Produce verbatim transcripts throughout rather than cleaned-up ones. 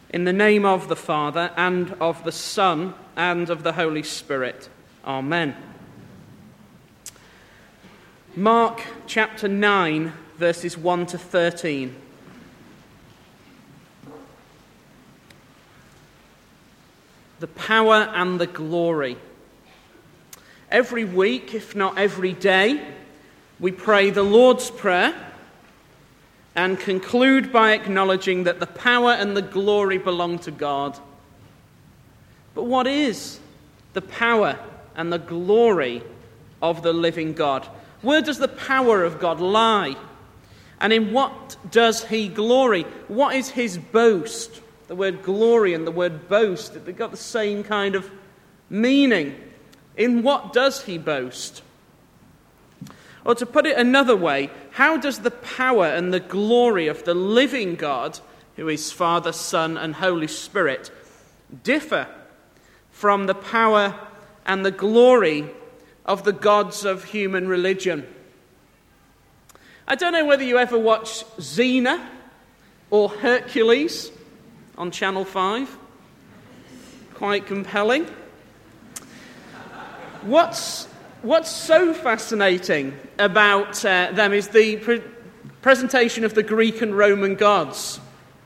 In the name of the Father, and of the Son, and of the Holy Spirit. Amen. Mark chapter nine, verses one to thirteen. The power and the glory. Every week, if not every day, we pray the Lord's Prayer and conclude by acknowledging that the power and the glory belong to God. But what is the power and the glory of the living God? Where does the power of God lie? And in what does he glory? What is his boast? The word glory and the word boast, they've got the same kind of meaning. In what does he boast? Or to put it another way, how does the power and the glory of the living God, who is Father, Son, and Holy Spirit, differ from the power and the glory of the gods of human religion? I don't know whether you ever watch Xena or Hercules on Channel five. Quite compelling. What's What's so fascinating about uh, them is the pre- presentation of the Greek and Roman gods.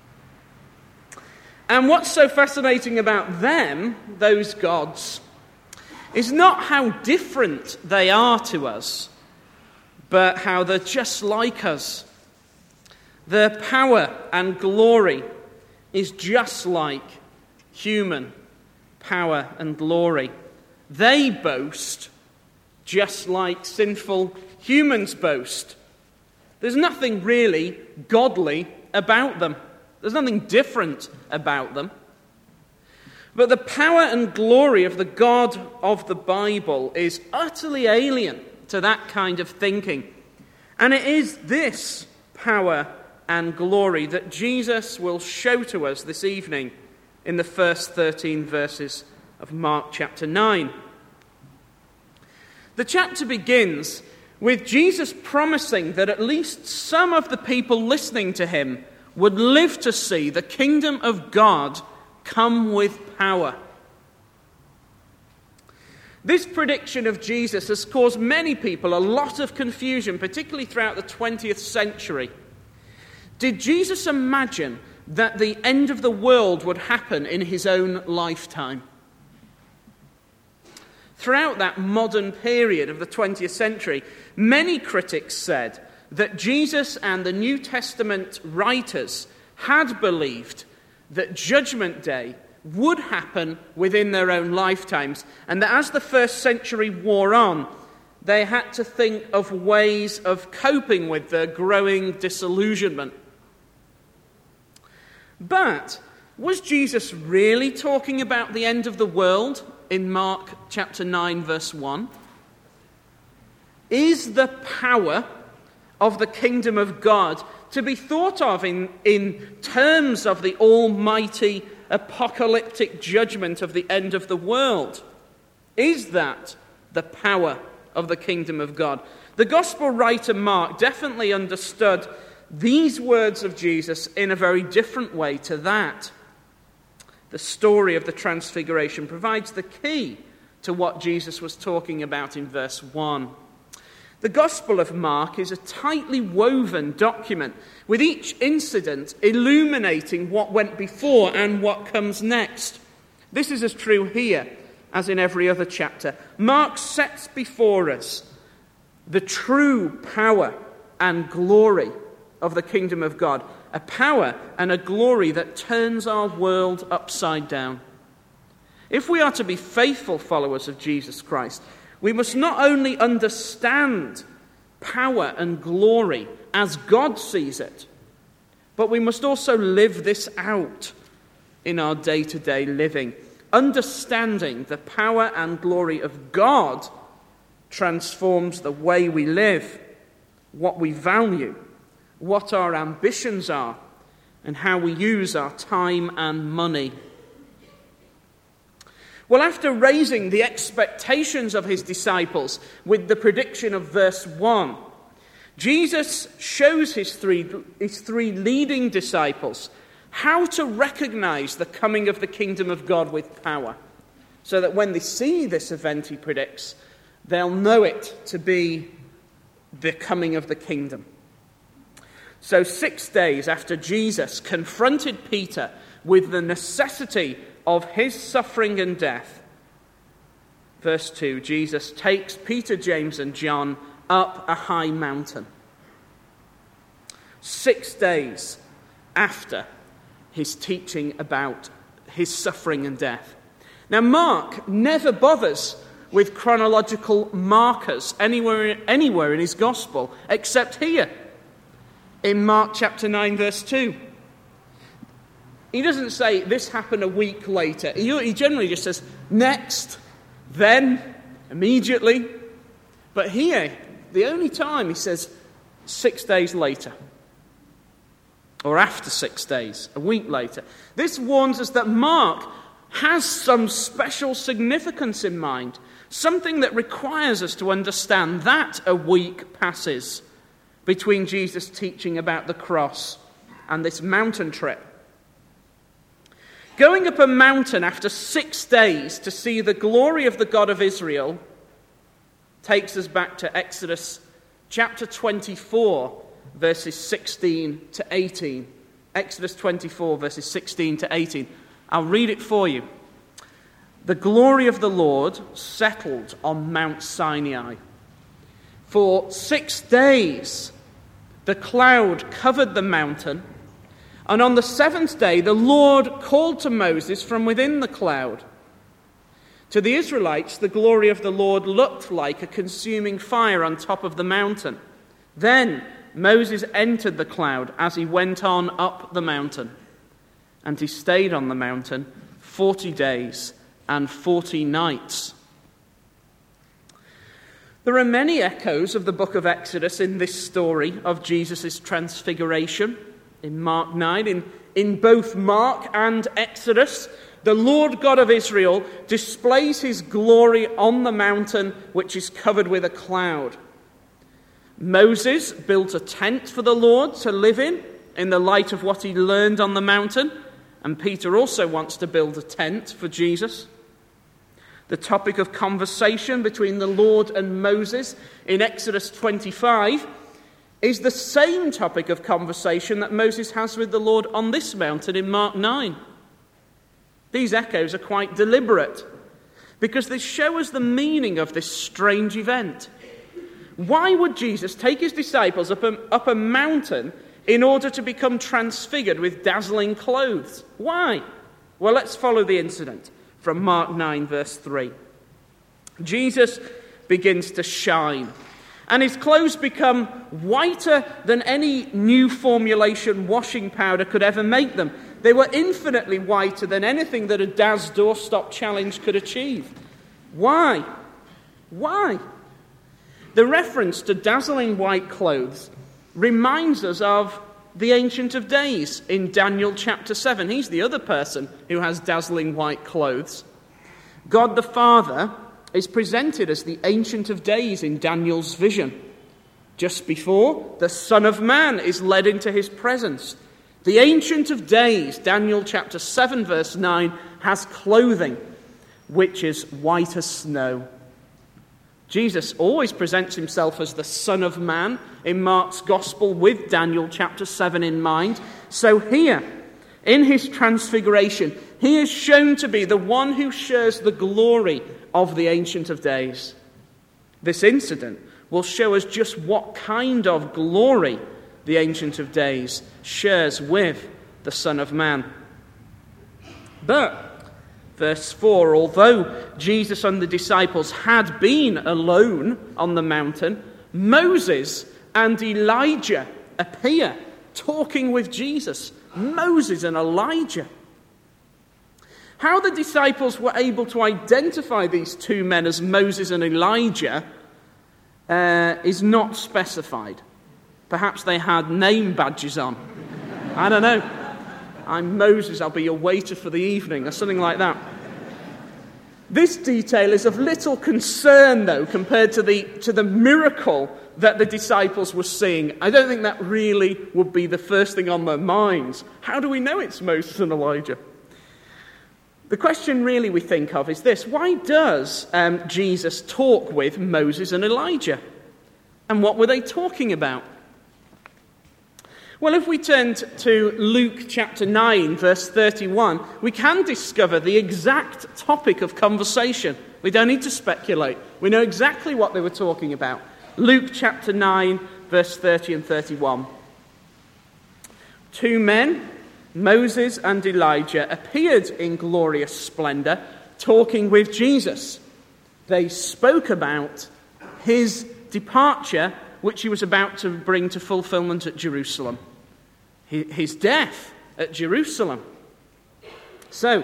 And what's so fascinating about them, those gods, is not how different they are to us, but how they're just like us. Their power and glory is just like human power and glory. They boast just like sinful humans boast. There's nothing really godly about them. There's nothing different about them. But the power and glory of the God of the Bible is utterly alien to that kind of thinking. And it is this power and glory that Jesus will show to us this evening in the first thirteen verses of Mark chapter nine. The chapter begins with Jesus promising that at least some of the people listening to him would live to see the kingdom of God come with power. This prediction of Jesus has caused many people a lot of confusion, particularly throughout the twentieth century. Did Jesus imagine that the end of the world would happen in his own lifetime? Throughout that modern period of the twentieth century, many critics said that Jesus and the New Testament writers had believed that Judgment Day would happen within their own lifetimes, and that as the first century wore on, they had to think of ways of coping with their growing disillusionment. But was Jesus really talking about the end of the world in Mark chapter nine, verse one? Is the power of the kingdom of God to be thought of in, in terms of the almighty apocalyptic judgment of the end of the world? Is that the power of the kingdom of God? The gospel writer Mark definitely understood these words of Jesus in a very different way to that. The story of the Transfiguration provides the key to what Jesus was talking about in verse one. The Gospel of Mark is a tightly woven document, with each incident illuminating what went before and what comes next. This is as true here as in every other chapter. Mark sets before us the true power and glory of the kingdom of God, a power and a glory that turns our world upside down. If we are to be faithful followers of Jesus Christ, we must not only understand power and glory as God sees it, but we must also live this out in our day-to-day living. Understanding the power and glory of God transforms the way we live, what we value, what our ambitions are, and how we use our time and money. Well, after raising the expectations of his disciples with the prediction of verse one, Jesus shows his three, his three leading disciples how to recognize the coming of the kingdom of God with power, so that when they see this event he predicts, they'll know it to be the coming of the kingdom. So six days after Jesus confronted Peter with the necessity of his suffering and death, verse two, Jesus takes Peter, James, and John up a high mountain. Six days after his teaching about his suffering and death. Now, Mark never bothers with chronological markers anywhere, anywhere in his gospel, except here, in Mark chapter nine, verse two. He doesn't say, this happened a week later. He, he generally just says, next, then, immediately. But here, the only time he says, six days later. Or after six days, a week later. This warns us that Mark has some special significance in mind. Something that requires us to understand that a week passes between Jesus' teaching about the cross and this mountain trip. Going up a mountain after six days to see the glory of the God of Israel takes us back to Exodus chapter twenty-four, verses sixteen to eighteen. Exodus twenty-four, verses sixteen to eighteen. I'll read it for you. The glory of the Lord settled on Mount Sinai. For six days the cloud covered the mountain, and on the seventh day the Lord called to Moses from within the cloud. To the Israelites, the glory of the Lord looked like a consuming fire on top of the mountain. Then Moses entered the cloud as he went on up the mountain, and he stayed on the mountain forty days and forty nights. There are many echoes of the book of Exodus in this story of Jesus' transfiguration. In Mark nine, in, in both Mark and Exodus, the Lord God of Israel displays his glory on the mountain which is covered with a cloud. Moses built a tent for the Lord to live in, in the light of what he learned on the mountain, and Peter also wants to build a tent for Jesus. The topic of conversation between the Lord and Moses in Exodus twenty-five is the same topic of conversation that Moses has with the Lord on this mountain in Mark nine. These echoes are quite deliberate because they show us the meaning of this strange event. Why would Jesus take his disciples up a, up a mountain in order to become transfigured with dazzling clothes? Why? Well, let's follow the incident from Mark nine, verse three. Jesus begins to shine, and his clothes become whiter than any new formulation washing powder could ever make them. They were infinitely whiter than anything that a Daz doorstop challenge could achieve. Why? Why? The reference to dazzling white clothes reminds us of the Ancient of Days in Daniel chapter seven. He's the other person who has dazzling white clothes. God the Father is presented as the Ancient of Days in Daniel's vision. Just before, the Son of Man is led into his presence. The Ancient of Days, Daniel chapter seven, verse nine, has clothing which is white as snow. Jesus always presents himself as the Son of Man in Mark's Gospel with Daniel chapter seven in mind. So here, in his transfiguration, he is shown to be the one who shares the glory of the Ancient of Days. This incident will show us just what kind of glory the Ancient of Days shares with the Son of Man. But verse four, although Jesus and the disciples had been alone on the mountain, Moses and Elijah appear talking with Jesus. Moses and Elijah. How the disciples were able to identify these two men as Moses and Elijah uh, is not specified. Perhaps they had name badges on. I don't know. I'm Moses, I'll be your waiter for the evening, or something like that. This detail is of little concern, though, compared to the, to the miracle that the disciples were seeing. I don't think that really would be the first thing on their minds. How do we know it's Moses and Elijah? The question really we think of is this: why does um, Jesus talk with Moses and Elijah? And what were they talking about? Well, if we turn to Luke chapter nine, verse thirty-one, we can discover the exact topic of conversation. We don't need to speculate. We know exactly what they were talking about. Luke chapter nine, verse thirty and thirty-one. Two men, Moses and Elijah, appeared in glorious splendor, talking with Jesus. They spoke about his departure, which he was about to bring to fulfillment at Jerusalem. His death at Jerusalem. So,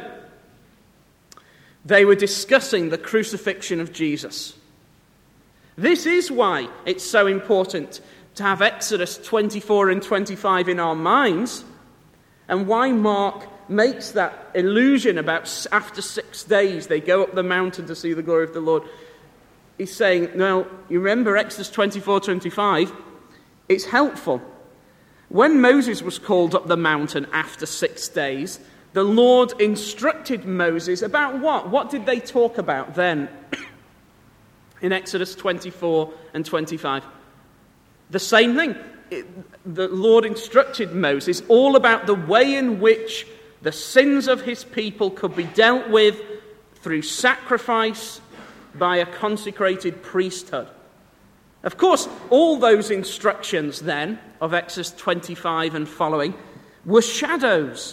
they were discussing the crucifixion of Jesus. This is why it's so important to have Exodus twenty-four and twenty-five in our minds, and why Mark makes that illusion about after six days they go up the mountain to see the glory of the Lord. He's saying, no, you remember Exodus twenty-four, twenty-five? It's helpful. When Moses was called up the mountain after six days, the Lord instructed Moses about what? What did they talk about then? In Exodus twenty-four and twenty-five. The same thing. It, the Lord instructed Moses all about the way in which the sins of his people could be dealt with through sacrifice by a consecrated priesthood. Of course, all those instructions then of Exodus twenty-five and following were shadows,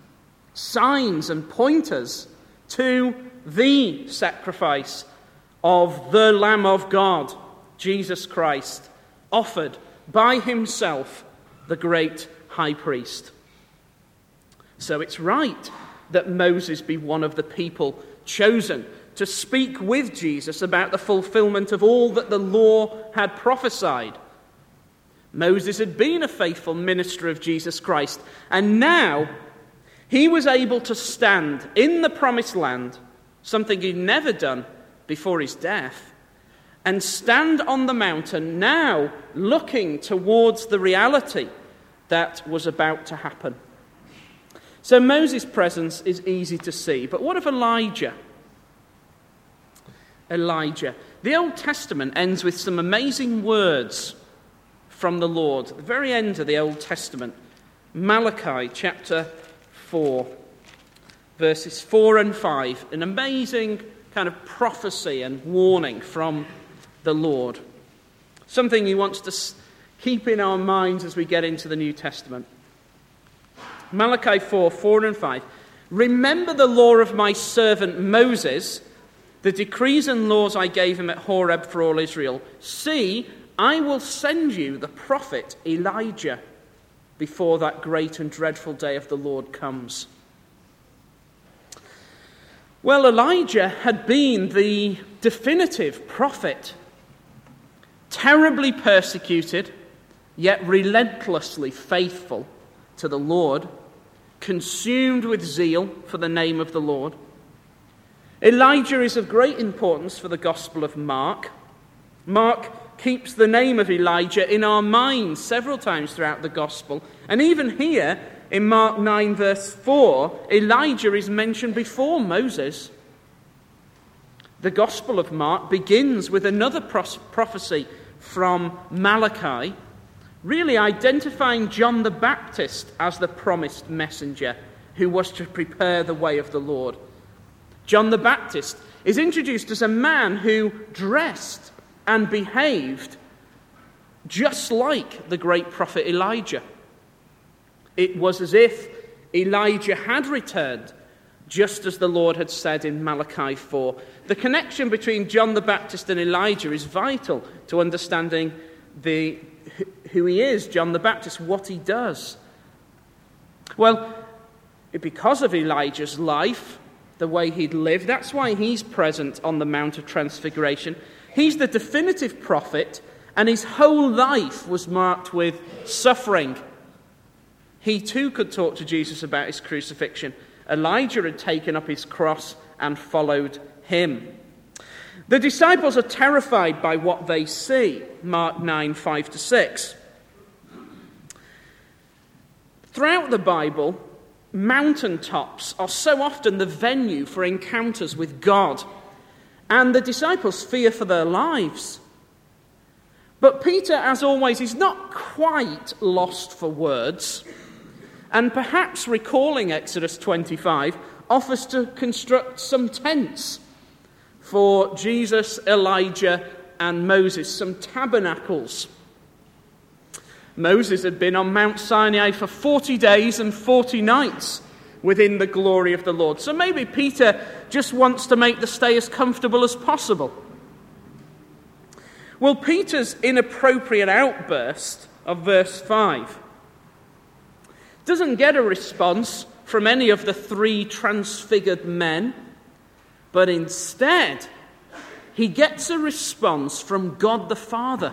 signs and pointers to the sacrifice of the Lamb of God, Jesus Christ, offered by himself, the great high priest. So it's right that Moses be one of the people chosen to speak with Jesus about the fulfillment of all that the law had prophesied. Moses had been a faithful minister of Jesus Christ, and now he was able to stand in the promised land, something he'd never done before his death, and stand on the mountain now looking towards the reality that was about to happen. So Moses' presence is easy to see, but what of Elijah? Elijah. The Old Testament ends with some amazing words from the Lord. At the very end of the Old Testament, Malachi chapter four, verses four and five, an amazing kind of prophecy and warning from the Lord. Something he wants to keep in our minds as we get into the New Testament. Malachi four, four and five. Remember the law of my servant Moses, the decrees and laws I gave him at Horeb for all Israel. See, I will send you the prophet Elijah before that great and dreadful day of the Lord comes. Well, Elijah had been the definitive prophet, terribly persecuted, yet relentlessly faithful to the Lord, consumed with zeal for the name of the Lord. Elijah is of great importance for the Gospel of Mark. Mark keeps the name of Elijah in our minds several times throughout the Gospel. And even here, in Mark nine, verse four, Elijah is mentioned before Moses. The Gospel of Mark begins with another prophecy from Malachi, really identifying John the Baptist as the promised messenger who was to prepare the way of the Lord. John the Baptist is introduced as a man who dressed and behaved just like the great prophet Elijah. It was as if Elijah had returned, just as the Lord had said in Malachi four. The connection between John the Baptist and Elijah is vital to understanding the, who he is, John the Baptist, what he does. Well, because of Elijah's life, the way he'd lived, that's why he's present on the Mount of Transfiguration. He's the definitive prophet, and his whole life was marked with suffering. He too could talk to Jesus about his crucifixion. Elijah had taken up his cross and followed him. The disciples are terrified by what they see. Mark nine, five to six. Throughout the Bible, mountaintops are so often the venue for encounters with God, and the disciples fear for their lives. But Peter, as always, is not quite lost for words, and perhaps recalling Exodus twenty-five, offers to construct some tents for Jesus, Elijah, and Moses, some tabernacles. Moses had been on Mount Sinai for forty days and forty nights within the glory of the Lord. So maybe Peter just wants to make the stay as comfortable as possible. Well, Peter's inappropriate outburst of verse five doesn't get a response from any of the three transfigured men, but instead he gets a response from God the Father.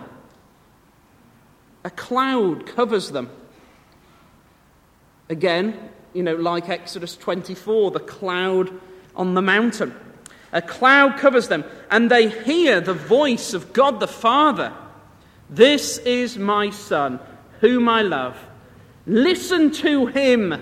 A cloud covers them. Again, you know, like Exodus twenty-four, the cloud on the mountain. A cloud covers them, and they hear the voice of God the Father. "This is my Son, whom I love. Listen to him."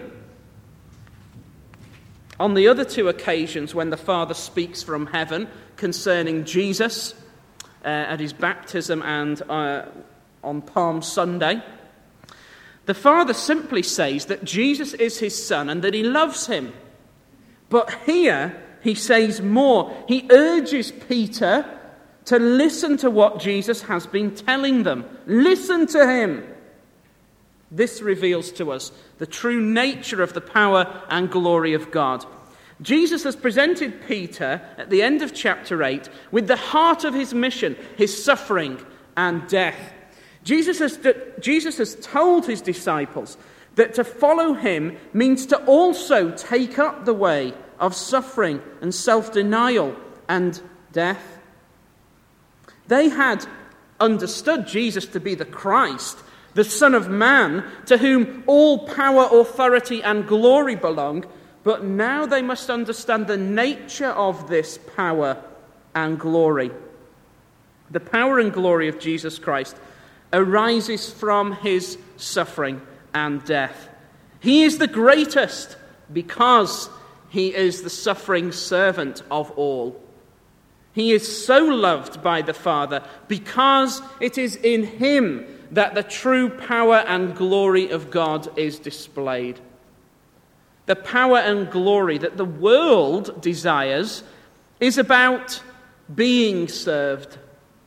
On the other two occasions when the Father speaks from heaven concerning Jesus, uh, at his baptism and uh, on Palm Sunday, the Father simply says that Jesus is his Son and that he loves him. But here he says more. He urges Peter to listen to what Jesus has been telling them. Listen to him. This reveals to us the true nature of the power and glory of God. Jesus has presented Peter at the end of chapter eight with the heart of his mission, his suffering and death. Jesus has, Jesus has told his disciples that to follow him means to also take up the way of suffering and self-denial and death. They had understood Jesus to be the Christ, the Son of Man, to whom all power, authority, and glory belong, but now they must understand the nature of this power and glory. The power and glory of Jesus Christ arises from his suffering and death. He is the greatest because he is the suffering servant of all. He is so loved by the Father because it is in him that the true power and glory of God is displayed. The power and glory that the world desires is about being served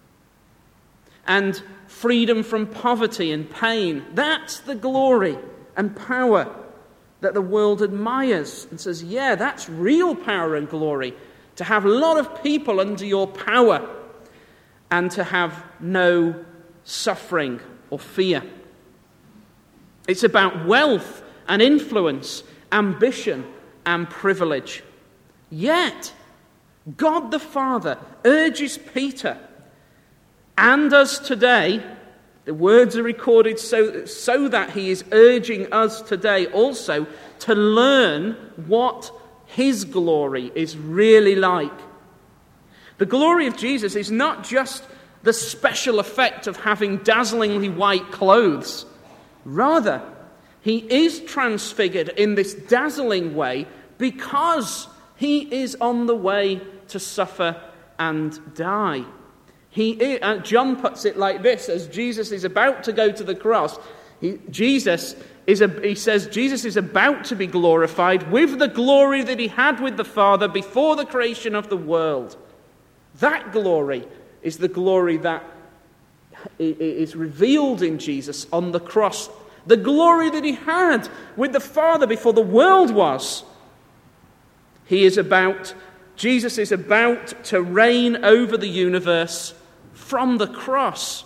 and freedom from poverty and pain. That's the glory and power that the world admires and says, yeah, that's real power and glory. To have a lot of people under your power and to have no suffering or fear. It's about wealth and influence, ambition and privilege. Yet, God the Father urges Peter and us today, the words are recorded so, so that he is urging us today also to learn what his glory is really like. The glory of Jesus is not just the special effect of having dazzlingly white clothes. Rather, he is transfigured in this dazzling way because he is on the way to suffer and die. He is, uh, John puts it like this: as Jesus is about to go to the cross, he, Jesus is a, he says Jesus is about to be glorified with the glory that he had with the Father before the creation of the world. That glory is the glory that is revealed in Jesus on the cross. The glory that he had with the Father before the world was. He is about, Jesus is about to reign over the universe from the cross.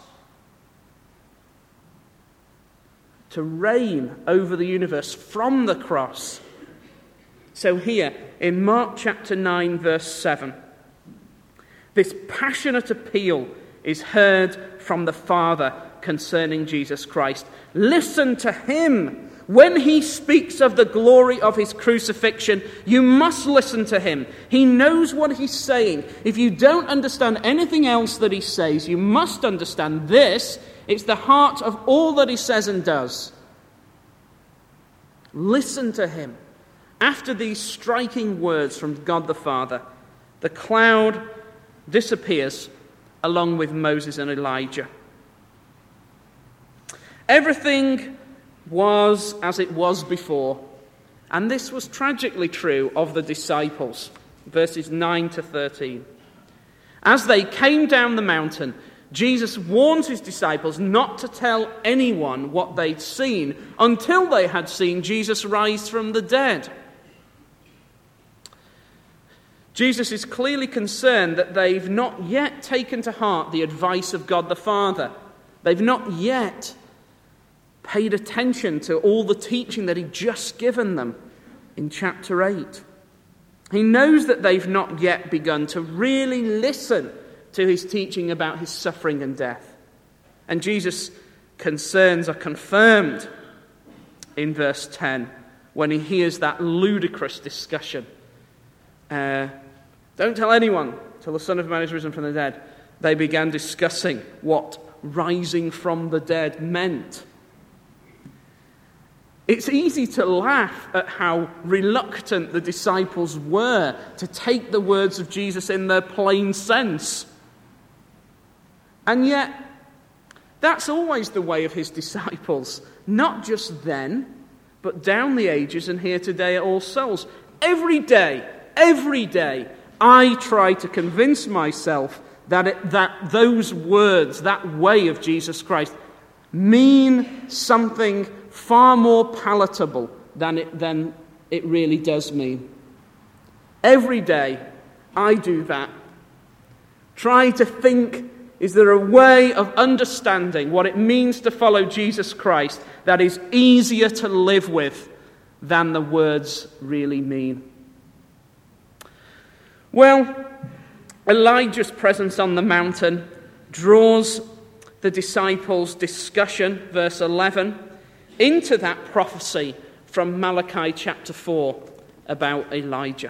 To reign over the universe from the cross. So here, in Mark chapter nine, verse seven, this passionate appeal is heard from the Father concerning Jesus Christ. Listen to him. When he speaks of the glory of his crucifixion, you must listen to him. He knows what he's saying. If you don't understand anything else that he says, you must understand this. It's the heart of all that he says and does. Listen to him. After these striking words from God the Father, the cloud disappears along with Moses and Elijah. Everything was as it was before, and this was tragically true of the disciples. Verses nine to thirteen. As they came down the mountain, Jesus warned his disciples not to tell anyone what they'd seen until they had seen Jesus rise from the dead. Jesus is clearly concerned that they've not yet taken to heart the advice of God the Father. They've not yet paid attention to all the teaching that he'd just given them in chapter eight. He knows that they've not yet begun to really listen to his teaching about his suffering and death. And Jesus' concerns are confirmed in verse ten when he hears that ludicrous discussion. Uh, don't tell anyone till the Son of Man is risen from the dead. They began discussing what rising from the dead meant. It's easy to laugh at how reluctant the disciples were to take the words of Jesus in their plain sense. And yet, that's always the way of his disciples, not just then, but down the ages and here today at All Souls. Every day, every day, I try to convince myself that it, that those words, that way of Jesus Christ, mean something far more palatable than it, than it really does mean. Every day, I do that. Try to think, is there a way of understanding what it means to follow Jesus Christ that is easier to live with than the words really mean? Well, Elijah's presence on the mountain draws the disciples' discussion, verse eleven, into that prophecy from Malachi chapter four about Elijah.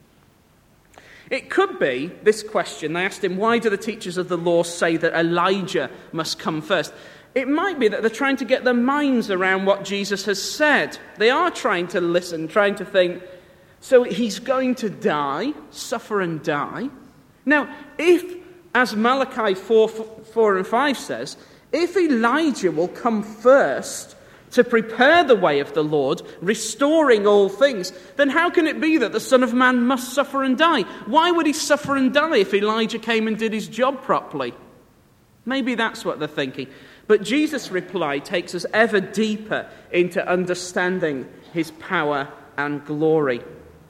It could be, this question, they asked him, why do the teachers of the law say that Elijah must come first? It might be that they're trying to get their minds around what Jesus has said. They are trying to listen, trying to think, so he's going to die, suffer and die. Now, if, as Malachi four, four and five says, if Elijah will come first to prepare the way of the Lord, restoring all things, then how can it be that the Son of Man must suffer and die? Why would he suffer and die if Elijah came and did his job properly? Maybe that's what they're thinking. But Jesus' reply takes us ever deeper into understanding his power and glory.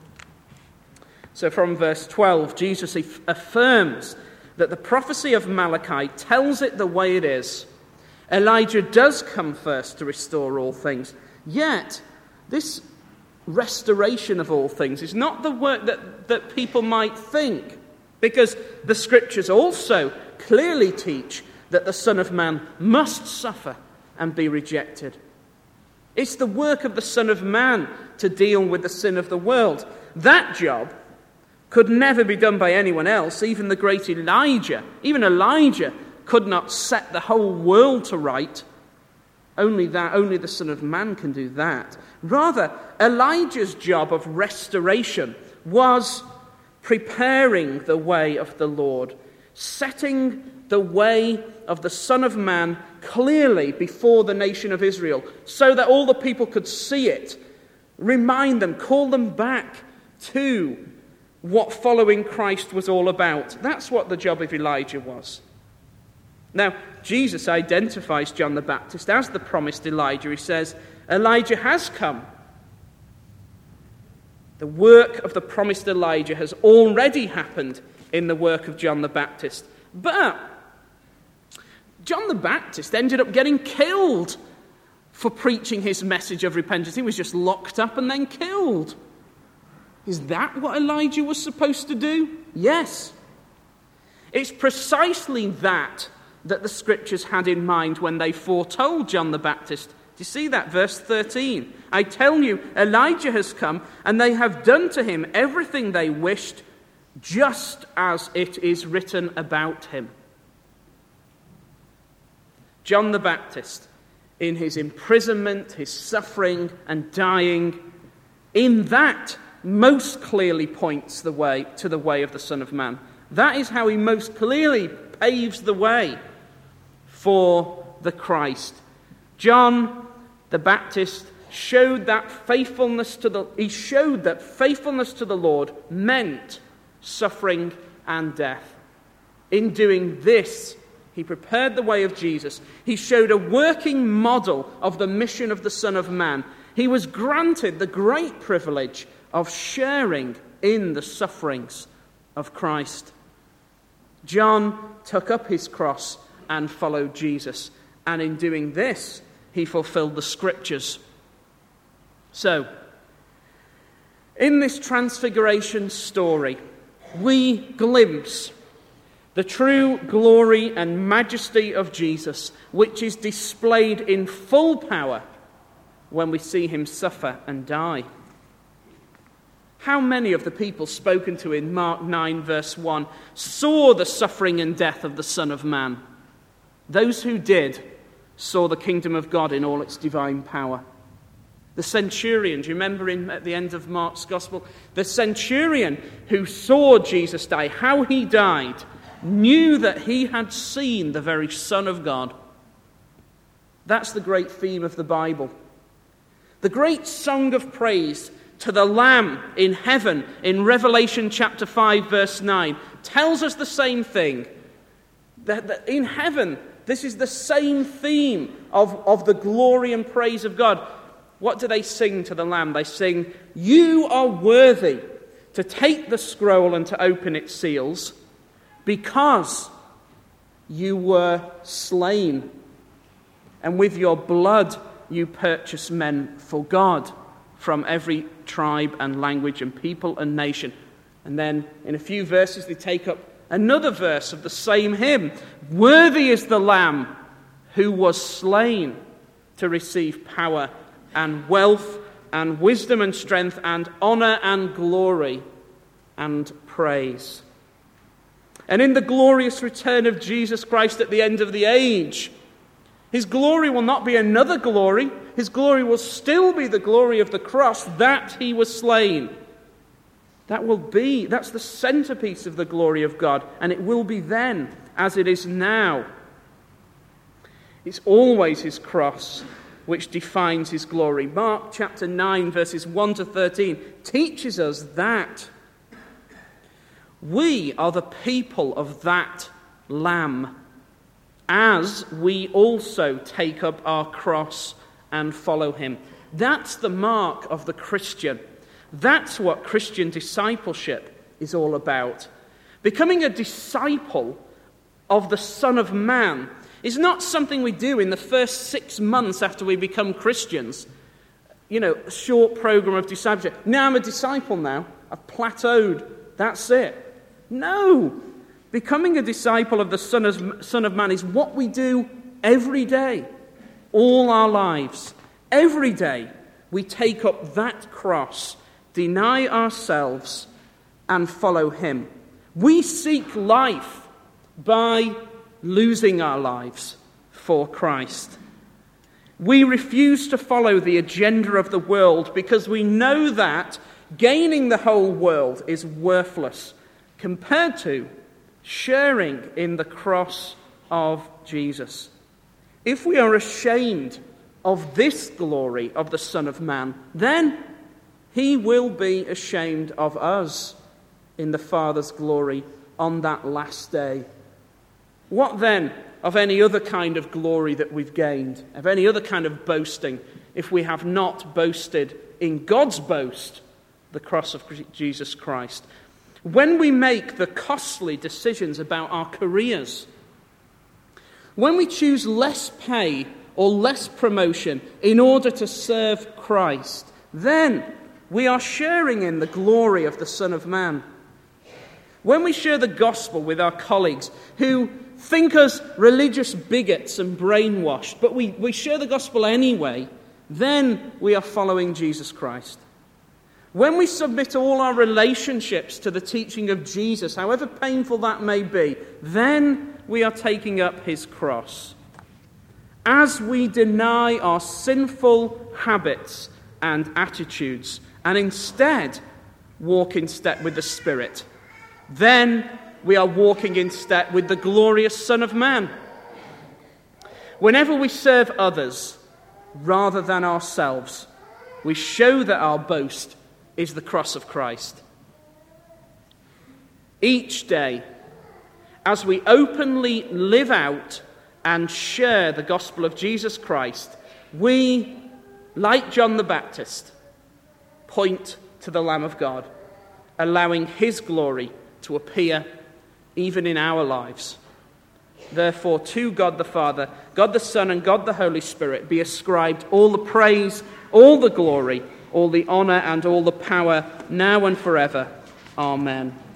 So from verse twelve, Jesus affirms that the prophecy of Malachi tells it the way it is. Elijah does come first to restore all things. Yet, this restoration of all things is not the work that, that people might think, because the scriptures also clearly teach that the Son of Man must suffer and be rejected. It's the work of the Son of Man to deal with the sin of the world. That job could never be done by anyone else. Even the great Elijah, even Elijah, could not set the whole world to right. Only that, only the Son of Man can do that. Rather, Elijah's job of restoration was preparing the way of the Lord, setting the way of the Son of Man clearly before the nation of Israel, so that all the people could see it, remind them, call them back to what following Christ was all about. That's what the job of Elijah was. Now, Jesus identifies John the Baptist as the promised Elijah. He says, Elijah has come. The work of the promised Elijah has already happened in the work of John the Baptist. But John the Baptist ended up getting killed for preaching his message of repentance. He was just locked up and then killed. Is that what Elijah was supposed to do? Yes. It's precisely that that the scriptures had in mind when they foretold John the Baptist you see that? Verse thirteen. I tell you, Elijah has come, and they have done to him everything they wished, just as it is written about him. John the Baptist, in his imprisonment, his suffering and dying, in that most clearly points the way to the way of the Son of Man. That is how he most clearly paves the way for the Christ. John the Baptist showed that faithfulness to the he showed that faithfulness to the Lord meant suffering and death. In doing this, he prepared the way of Jesus. He showed a working model of the mission of the Son of Man. He was granted the great privilege of sharing in the sufferings of Christ. John took up his cross and followed Jesus. And in doing this, he fulfilled the Scriptures. So, in this transfiguration story, we glimpse the true glory and majesty of Jesus, which is displayed in full power when we see him suffer and die. How many of the people spoken to in Mark nine verse one saw the suffering and death of the Son of Man? Those who did saw the kingdom of God in all its divine power. The centurion, do you remember in, at the end of Mark's Gospel? The centurion who saw Jesus die, how he died, knew that he had seen the very Son of God. That's the great theme of the Bible. The great song of praise to the Lamb in heaven in Revelation chapter five verse nine tells us the same thing. That, that in heaven, this is the same theme of, of the glory and praise of God. What do they sing to the Lamb? They sing, "You are worthy to take the scroll and to open its seals, because you were slain, and with your blood you purchased men for God from every tribe and language and people and nation." And then in a few verses they take up another verse of the same hymn. "Worthy is the Lamb who was slain to receive power and wealth and wisdom and strength and honor and glory and praise." And in the glorious return of Jesus Christ at the end of the age, his glory will not be another glory. His glory will still be the glory of the cross, that he was slain. That will be, that's the centerpiece of the glory of God, and it will be then as it is now. It's always his cross which defines his glory. Mark chapter nine, verses one to thirteen, teaches us that we are the people of that Lamb, as we also take up our cross and follow him. That's the mark of the Christian. That's what Christian discipleship is all about. Becoming a disciple of the Son of Man is not something we do in the first six months after we become Christians. You know, a short program of discipleship. Now I'm a disciple now. I've plateaued. That's it. No. Becoming a disciple of the Son of, Son of Man is what we do every day, all our lives. Every day we take up that cross, deny ourselves, and follow him. We seek life by losing our lives for Christ. We refuse to follow the agenda of the world because we know that gaining the whole world is worthless compared to sharing in the cross of Jesus. If we are ashamed of this glory of the Son of Man, then he will be ashamed of us in the Father's glory on that last day. What then of any other kind of glory that we've gained, of any other kind of boasting, if we have not boasted in God's boast, the cross of Jesus Christ? When we make the costly decisions about our careers, when we choose less pay or less promotion in order to serve Christ, then we are sharing in the glory of the Son of Man. When we share the gospel with our colleagues who think us religious bigots and brainwashed, but we, we share the gospel anyway, then we are following Jesus Christ. When we submit all our relationships to the teaching of Jesus, however painful that may be, then we are taking up his cross. As we deny our sinful habits and attitudes and instead walk in step with the Spirit, then we are walking in step with the glorious Son of Man. Whenever we serve others rather than ourselves, we show that our boast is the cross of Christ. Each day, as we openly live out and share the gospel of Jesus Christ, we, like John the Baptist, point to the Lamb of God, allowing his glory to appear even in our lives. Therefore, to God the Father, God the Son, and God the Holy Spirit be ascribed all the praise, all the glory, all the honor, and all the power, now and forever. Amen.